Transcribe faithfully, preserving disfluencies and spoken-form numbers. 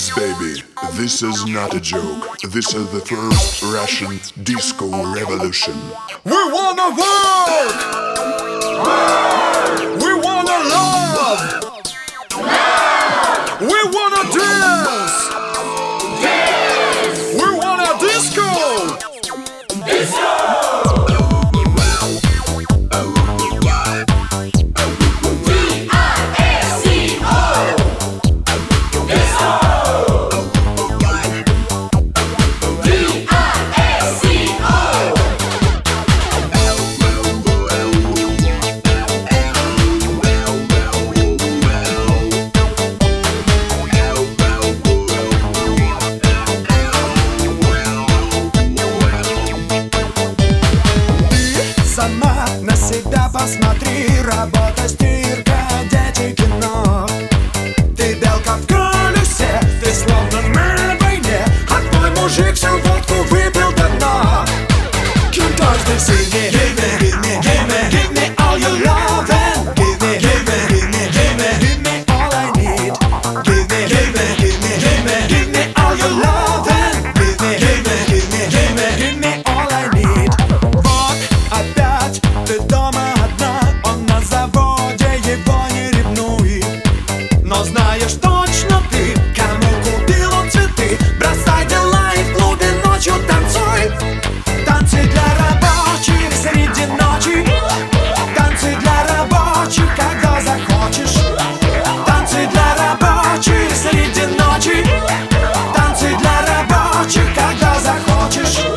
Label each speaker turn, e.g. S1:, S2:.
S1: Yes, baby, this is not a joke. This is the first Russian disco revolution.
S2: We wanna work! Work! We wanna love! Love! We wanna dance! Dance! We wanna disco! Disco!
S3: Сама на себя посмотри, работа, стирка, дети, кино. Ты белка в колесе, ты словно на войне, а твой мужик всю водку выпил до дна. Каждый синий, give me, give me, give me, give me all your lovin'. Give me, give me, give me, give me, give me all I need. Give me, give me, give me, give me, give me all your lovin'. Give me, give me, give me, give me, give me all I need. Вот опять ты дома одна, он на заводе, его не ревнуй. Но знаешь точно ты, кому купил он цветы. Бросай дела и в клубе ночью танцуй. Танцы для рабочих среди ночи. Танцы для рабочих, когда захочешь. Танцы для рабочих среди ночи. Танцы для рабочих, когда захочешь.